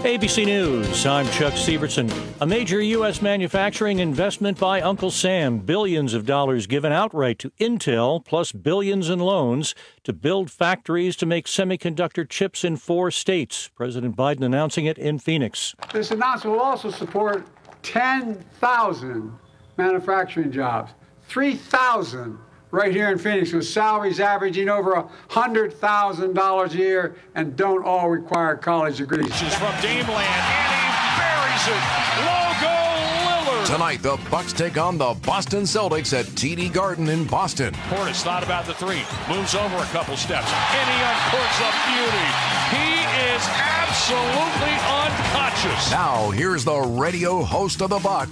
ABC News, I'm Chuck Sievertson. A major U.S. manufacturing investment by Uncle Sam. Billions of dollars given outright to Intel, plus billions in loans to build factories to make semiconductor chips in 4 states. President Biden announcing it in Phoenix. This announcement will also support 10,000 manufacturing jobs, 3,000 right here in Phoenix, with salaries averaging over $100,000 a year and don't all require college degrees. This is from Dameland, and he buries it. Logo Lillard. Tonight, the Bucks take on the Boston Celtics at TD Garden in Boston. Portis thought about the 3, moves over a couple steps, and he uncorks a beauty. He is absolutely unconscious. Now, here's the radio host of the Bucks,